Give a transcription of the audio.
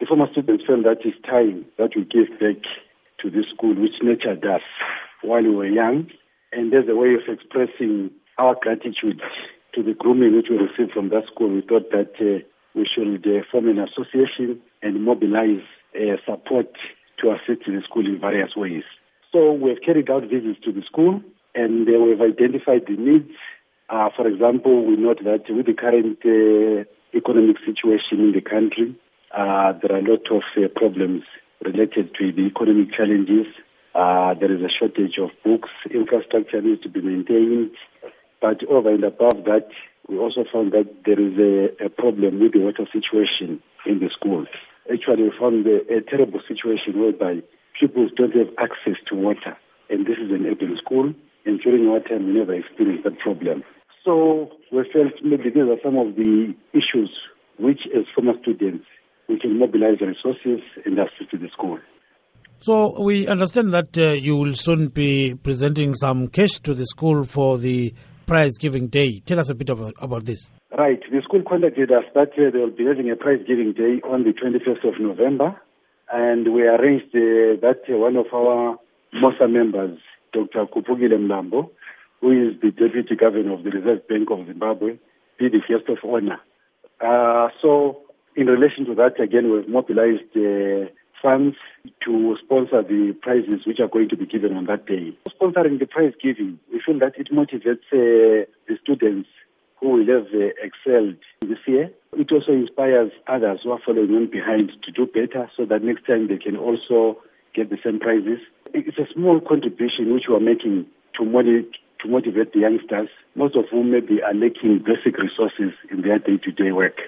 former students felt that it's time that we give back to this school, which nurtured us while we were young. And as a way of expressing our gratitude to the grooming which we received from that school, we thought that we should form an association and mobilize support to assist the school in various ways. So we've carried out visits to the school and we've identified the needs. For example, we note that with the current economic situation in the country, there are a lot of problems related to the economic challenges. There is a shortage of books, infrastructure needs to be maintained. But over and above that, we also found that there is a problem with the water situation in the schools. Actually, we found a terrible situation whereby pupils don't have access to water. And this is an urban school, and during our time, we never experienced that problem. So we felt maybe these are some of the issues which, as former students, we can mobilize the resources and assist the school. So we understand that you will soon be presenting some cash to the school for the prize-giving day. Tell us a bit about this. Right. The school contacted us that they will be having a prize-giving day on the 21st of November. And we arranged that one of our MOSA members, Dr. Kupugile Mlambo, who is the Deputy Governor of the Reserve Bank of Zimbabwe, be the guest of honor. So in relation to that, again, we've mobilized funds to sponsor the prizes which are going to be given on that day. Sponsoring the prize giving, we feel that it motivates the students who will have excelled this year. It also inspires others who are following on behind to do better so that next time they can also get the same prizes. It's a small contribution which we are making to motivate the youngsters, most of whom maybe are lacking basic resources in their day-to-day work.